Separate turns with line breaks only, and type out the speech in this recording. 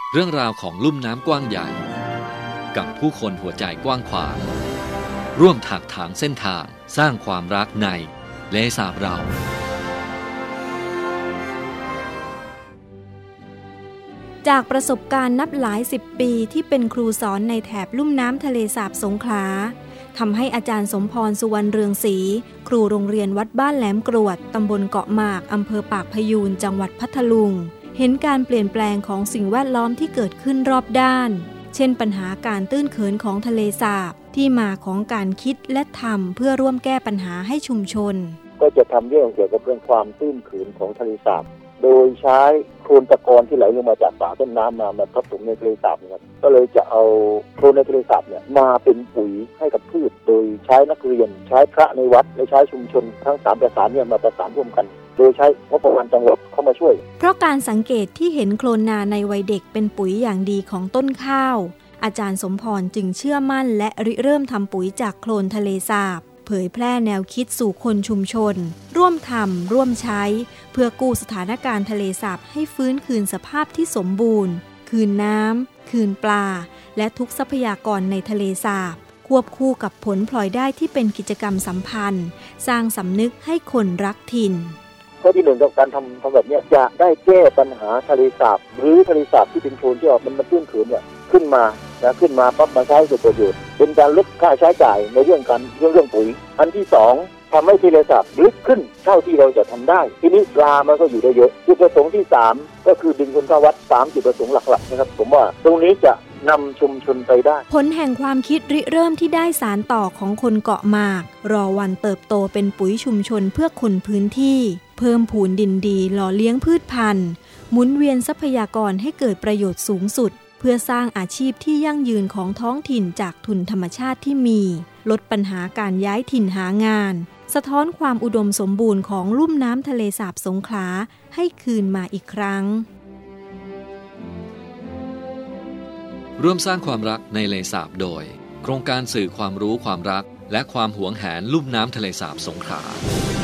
เรื่องราวของลุ่มน้ำกว้างใหญ่กับผู้คนหัวใจกว้างขวางร่วมถักถางเส้นทางสร้างความรักในทะเลสาบเรา
จากประสบการณ์นับหลาย10 ปีที่เป็นครูสอนในแถบลุ่มน้ำทะเลสาบสงขลาทำให้อาจารย์สมพรสุวรรณเรืองศรีครูโรงเรียนวัดบ้านแหลมกรวดตำบลเกาะหมากอำเภอปากพยูนจังหวัดพัทลุงเห็นการเปลี่ยนแปลงของสิ่งแวดล้อมที่เกิดขึ้นรอบด้านเช่นปัญหาการตื้นเขินของทะเลสาบที่มาของการคิดและทำเพื่อร่วมแก้ปัญหาให้ชุมชน
ก็จะทำเรื่องเกี่ยวกับเรื่องความตื้นเขินของทะเลสาบโดยใช้โคลนตะกอนที่ไหลลงมาจากฝาต้นน้ำมาผสมในทะเลสาบนะครับก็เลยจะเอาโคลนในทะเลสาบเนี่ยมาเป็นปุ๋ยให้กับพืชโดยใช้นักเรียนใช้พระในวัดและใช้ชุมชนทั้ง3ประสานเนี่ยมาประสานร่วมกันโดยใช้งบประมาณจังหวัดเข้ามาช่วย
เพราะการสังเกตที่เห็นโคลนนาในวัยเด็กเป็นปุ๋ยอย่างดีของต้นข้าวอาจารย์สมพรจึงเชื่อมั่นและริเริ่มทำปุ๋ยจากโคลนทะเลสาบเผยแพร่แนวคิดสู่คนชุมชนร่วมทำร่วมใช้เพื่อกู้สถานการณ์ทะเลสาบให้ฟื้นคืนสภาพที่สมบูรณ์คืนน้ำคืนปลาและทุกทรัพยากรในทะเลสาบควบคู่กับผลพลอยได้ที่เป็นกิจกรรมสัมพันธ์สร้างสำนึกให้คนรักถิ่น
ข้อที่1กับการทำแบบนี้จะได้แก้ปัญหาทะเลสาบหรือทะเลสาบที่เป็นโคลนที่มันตื้นเขินเนี่ยขึ้นมาปั๊บมาใช้เป็นประโยชน์เป็นการลดค่าใช้จ่ายในเรื่องปุ๋ยอันที่2ทำให้ทะเลสาบลึกขึ้นเท่าที่เราจะทำได้ทีนี้ปลามันก็อยู่ได้เยอะจุดประสงค์ที่3ก็คือดึงคนเข้าวัด3จุดประสงค์หลักๆนะครับผมว่าตรงนี้จะนำชุมชนไปได้
ผลแห่งความคิดริเริ่มที่ได้สารต่อของคนเกาะหมากรอวันเติบโตเป็นปุ๋ยชุมชนเพื่อคนพื้นที่เพิ่มพูนดินดีหล่อเลี้ยงพืชพันธุ์หมุนเวียนทรัพยากรให้เกิดประโยชน์สูงสุดเพื่อสร้างอาชีพที่ยั่งยืนของท้องถิ่นจากทุนธรรมชาติที่มีลดปัญหาการย้ายถิ่นหางานสะท้อนความอุดมสมบูรณ์ของลุ่มน้ำทะเลสาบสงขลาให้คืนมาอีกครั้ง
ร่วมสร้างความรักในทะเลสาบโดยโครงการสื่อความรู้ความรักและความหวงแหนลุ่มน้ำทะเลสาบสงขลา